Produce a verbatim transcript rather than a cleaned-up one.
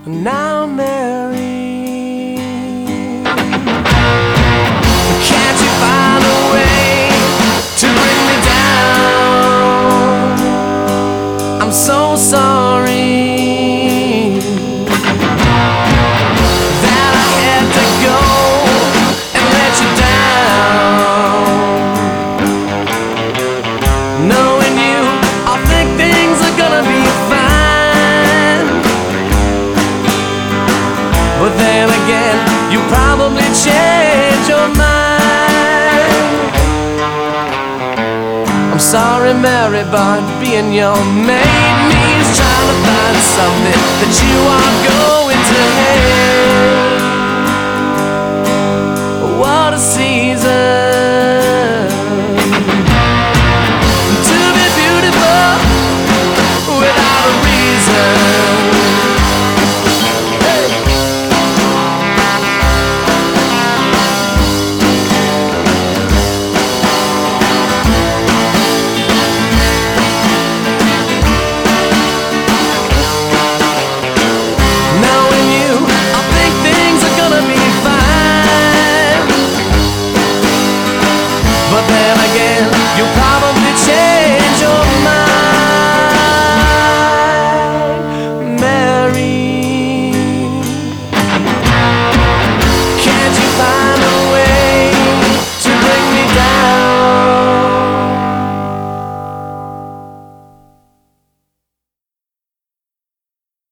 now married. Can't you find a way to bring me down? I'm so sorry that I had to go and let you down. Knowing you, I think things are gonna be fine. But then again, you probably change your mind. I'm sorry, Mary, but being your maid means trying to find something that you are going to hate. What a season to be beautiful without a reason. But then again, you'll probably change.